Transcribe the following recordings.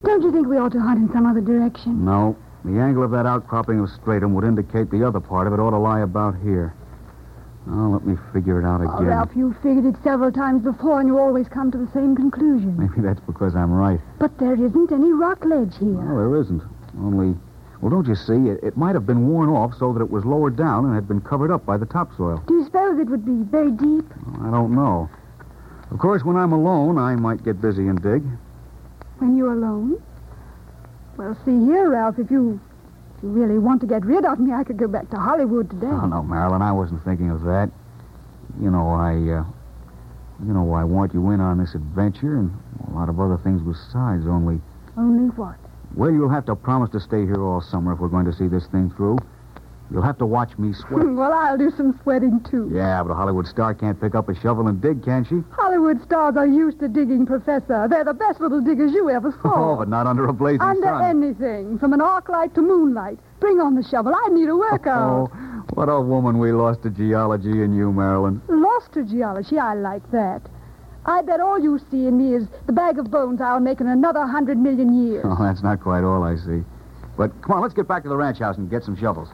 Don't you think we ought to hunt in some other direction? No. The angle of that outcropping of stratum would indicate the other part of it ought to lie about here. Oh, let me figure it out again. Oh, Ralph, you've figured it several times before, and you always come to the same conclusion. Maybe that's because I'm right. But there isn't any rock ledge here. No, there isn't. Only, well, don't you see, it might have been worn off so that it was lowered down and had been covered up by the topsoil. Do you suppose it would be very deep? Well, I don't know. Of course, when I'm alone, I might get busy and dig. When you're alone? Well, see here, Ralph, if you really want to get rid of me, I could go back to Hollywood today. Oh, no, Marilyn, I wasn't thinking of that. I want you in on this adventure and a lot of other things besides, only... Only what? Well, you'll have to promise to stay here all summer if we're going to see this thing through. You'll have to watch me sweat. Well, I'll do some sweating, too. Yeah, but a Hollywood star can't pick up a shovel and dig, can she? Hollywood stars are used to digging, Professor. They're the best little diggers you ever saw. Oh, but not under a blazing under sun. Anything, from an arc light to moonlight. Bring on the shovel. I need a workout. Oh, what a woman we lost to geology in you, Marilyn. Lost to geology? I like that. I bet all you see in me is the bag of bones I'll make in another 100 million years. Oh, that's not quite all I see. But come on, let's get back to the ranch house and get some shovels.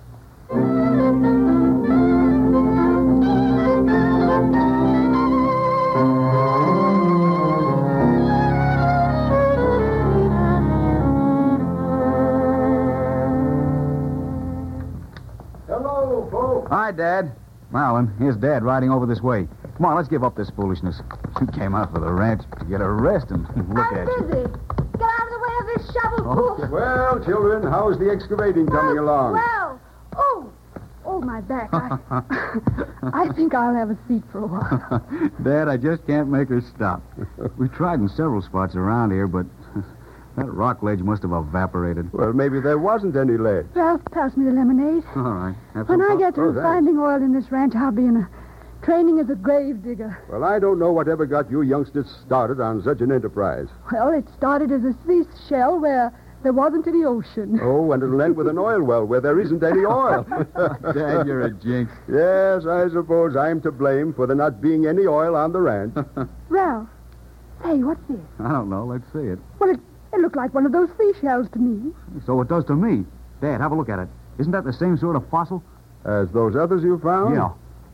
Hello, folks. Hi, Dad. Marilyn, here's Dad riding over this way. Come on, let's give up this foolishness. You came out for the ranch to get a rest and look I'm at busy. you. Get out of the way of this shovel, Okay. fool. Well, children, how's the excavating coming along? Well, oh, my back. I think I'll have a seat for a while. Dad, I just can't make her stop. We've tried in several spots around here, but that rock ledge must have evaporated. Well, maybe there wasn't any ledge. Ralph, pass me the lemonade. All right. Have When some I pop- get through thanks. finding oil in this ranch, I'll be in a training as a grave digger. Well, I don't know whatever got you youngsters started on such an enterprise. Well, it started as a seashell where there wasn't any ocean. Oh, and it'll end with an oil well where there isn't any oil. Dad, you're a jinx. Yes, I suppose I'm to blame for there not being any oil on the ranch. Ralph, say, what's this? I don't know. Let's see it. Well, it looked like one of those seashells to me. So it does to me. Dad, have a look at it. Isn't that the same sort of fossil? As those others you found? Yeah.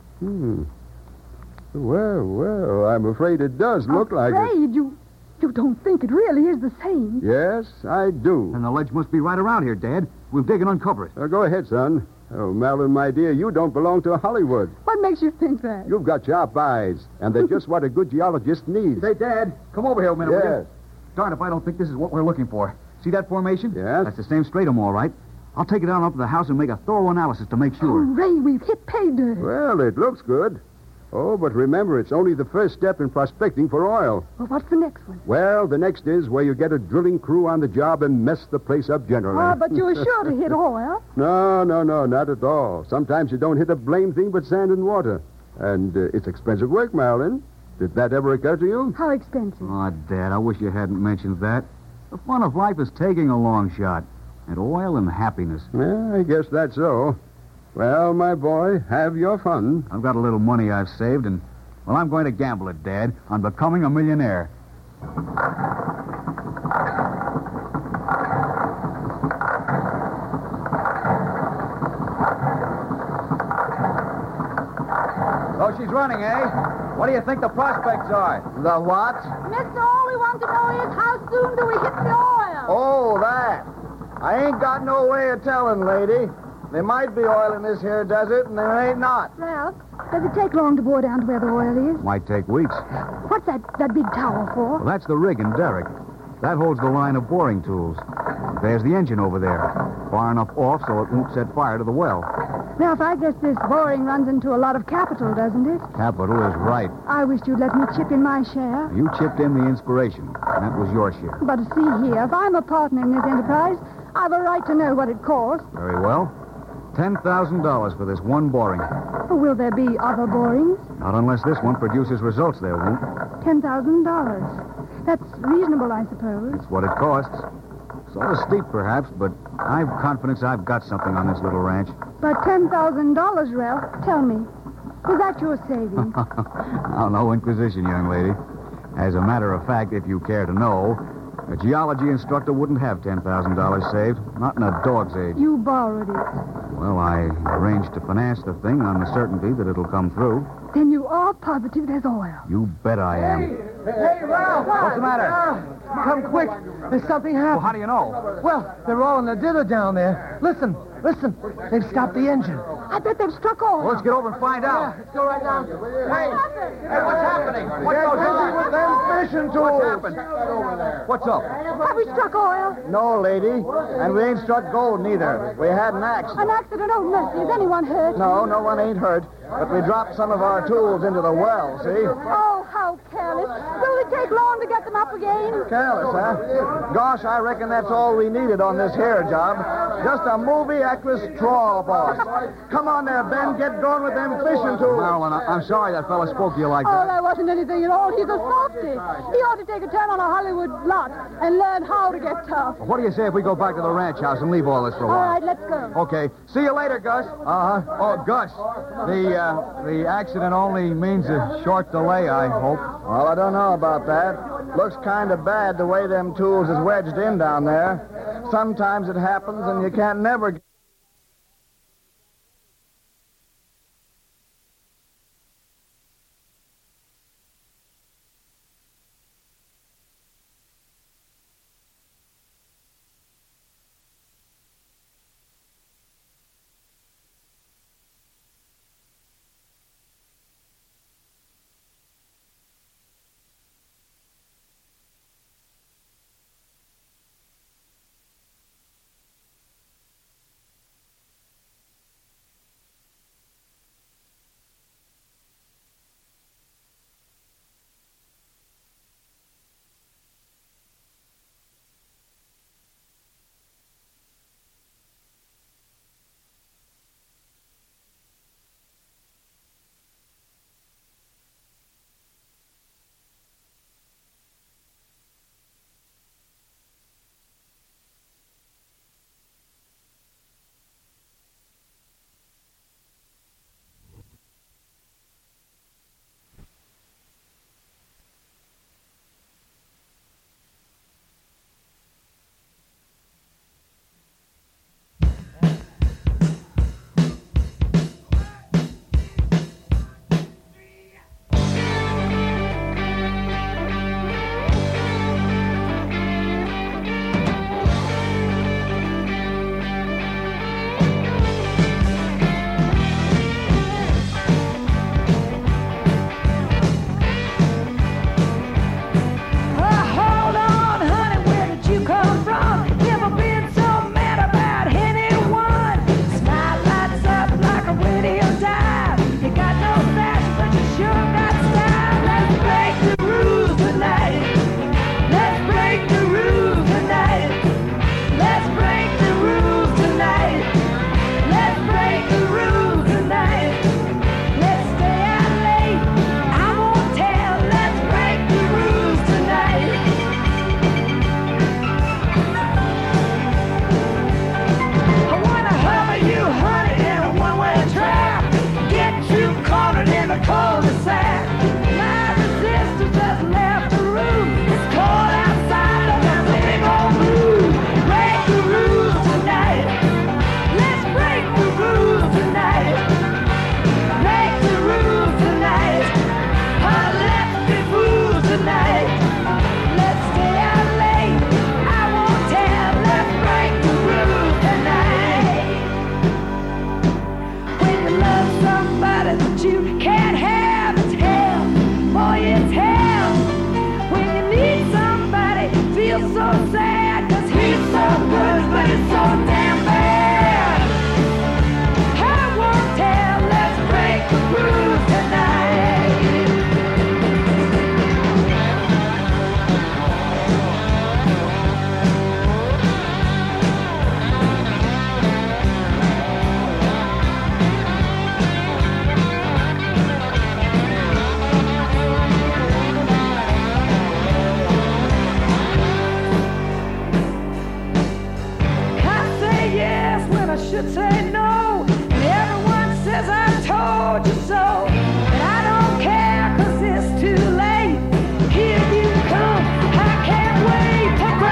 Well, I'm afraid it does look like it. Afraid you don't think it really is the same. Yes, I do. And the ledge must be right around here, Dad. We'll dig and uncover it. Go ahead, son. Oh, Marilyn, my dear, you don't belong to Hollywood. What makes you think that? You've got sharp eyes, and they're just what a good geologist needs. Say, Dad, come over here a minute, will Yes. you? Darn if I don't think this is what we're looking for. See that formation? Yes. That's the same stratum, all right. I'll take it down up to the house and make a thorough analysis to make sure. Oh, Ray, we've hit pay dirt. Well, it looks good. Oh, but remember, it's only the first step in prospecting for oil. Well, what's the next one? Well, the next is where you get a drilling crew on the job and mess the place up generally. Ah, but you're sure to hit oil. No, not at all. Sometimes you don't hit a blame thing but sand and water. And it's expensive work, Marilyn. Did that ever occur to you? How expensive? Oh, Dad, I wish you hadn't mentioned that. The fun of life is taking a long shot. And oil and happiness. Yeah, I guess that's so. Well, my boy, have your fun. I've got a little money I've saved, and, well, I'm going to gamble it, Dad, on becoming a millionaire. Oh, she's running, eh? What do you think the prospects are? The what? Mister, all we want to know is how soon do we hit the oil? Oh, that. I ain't got no way of telling, lady. There might be oil in this here desert, and there ain't not. Ralph, does it take long to bore down to where the oil is? Might take weeks. What's that big tower for? Well, that's the rig and derrick. That holds the line of boring tools. There's the engine over there, far enough off so it won't set fire to the well. Ralph, I guess this boring runs into a lot of capital, doesn't it? Capital is right. I wish you'd let me chip in my share. You chipped in the inspiration. That was your share. But see here, if I'm a partner in this enterprise, I've a right to know what it costs. Very well. $10,000 for this one boring. Or will there be other borings? Not unless this one produces results, there won't. $10,000. That's reasonable, I suppose. It's what it costs. Sort of steep, perhaps, but I've confidence I've got something on this little ranch. But $10,000, Ralph, tell me, was that your savings? Oh, no inquisition, young lady. As a matter of fact, if you care to know, A geology instructor wouldn't have $10,000 saved. Not in a dog's age. You borrowed it. Well, I arranged to finance the thing on the certainty that it'll come through. Then you are positive there's oil. You bet I am. Hey, Ralph! What's the matter? Come quick. There's something happened. Well, how do you know? Well, they're all in the dither down there. Listen. They've stopped the engine. I bet they've struck oil. Well, let's get over and find out. Let's go right down. Hey, what's happening? What goes on? With them fishing tools. What's happened? What's up? Have we struck oil? No, lady. And we ain't struck gold, neither. We had an accident. An accident? Oh, mercy. Is anyone hurt? No one ain't hurt. But we dropped some of our tools into the well, see? Oh, how careless. Will it take long to get them up again? Careless, huh? Gosh, I reckon that's all we needed on this here job. Just a movie actress trawl boss. Come on there, Ben. Get going with them fishing tools. Marilyn, I'm sorry that fella spoke to you like Oh, that. that wasn't anything at all. He's a softy. He ought to take a turn on a Hollywood lot and learn how to get tough. What do you say if we go back to the ranch house and leave all this for a All while? right, let's go. Okay. See you later, Gus. Uh-huh. Oh, Gus, the accident only means a short delay, I hope. Well, I don't know about that. Looks kind of bad the way them tools is wedged in down there. Sometimes it happens and you can't never... Here you come, I can't wait to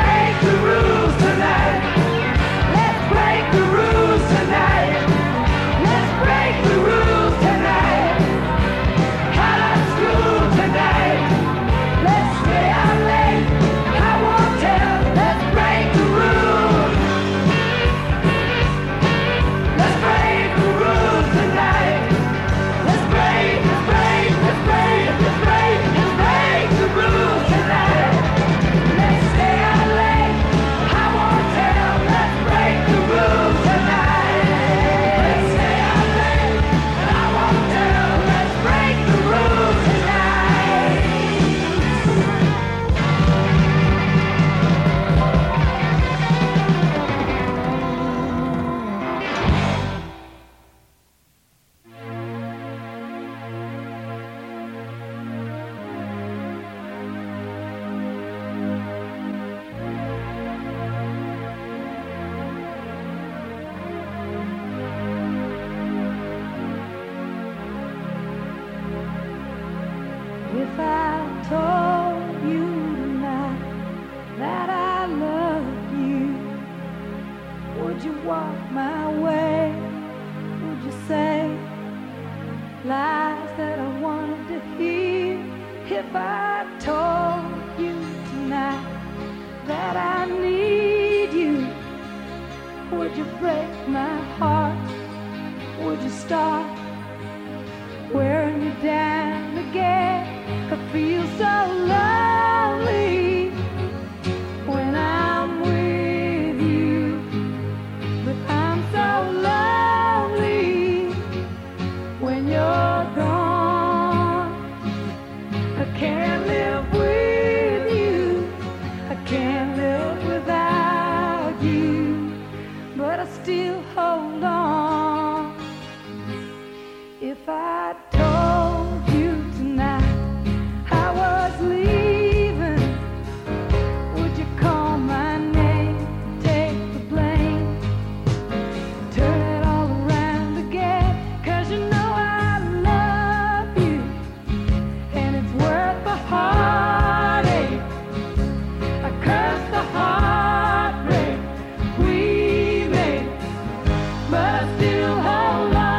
Would you walk my way? Would you say lies that I wanted to hear? If I told you tonight that I need you, would you break my heart? Would you start wearing me down again? I feel so lonely when I'm with you, but I'm so lonely when you're gone. I can't live with you, I can't live without you, but I still hold on. If I told you tonight I was leaving, would you call my name, take the blame, turn it all around again? 'Cause you know I love you, and it's worth the heartache. I curse the heartbreak we made, but I still hold on.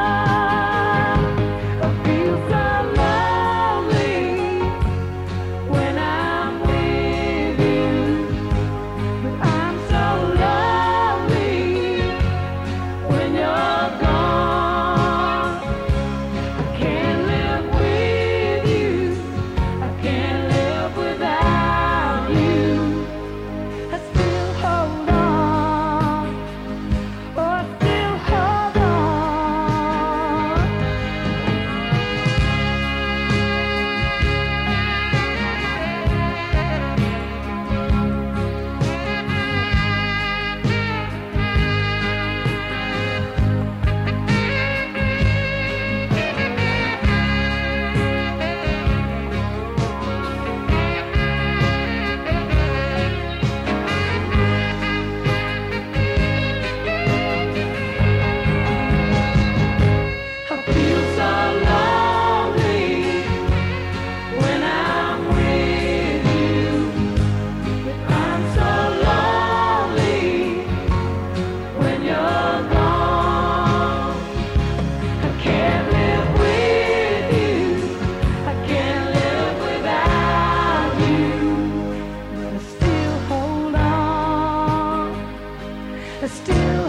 I feel so lonely when I'm with you, but I'm so lonely when you're gone. I can't live with you, I can't live without you. I still hold on, oh, I still hold on. I feel so lonely when I'm with you, but I'm so lonely when you're gone. I can't live with you, I can't live without you, but I still hold on. I still